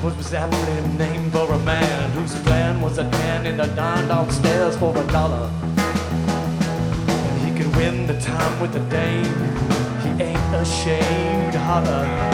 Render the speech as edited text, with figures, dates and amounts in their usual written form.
was aptly named for a man whose plan was to tan in the dine downstairs for $1. And he could win the time with the dame. He ain't ashamed to holler.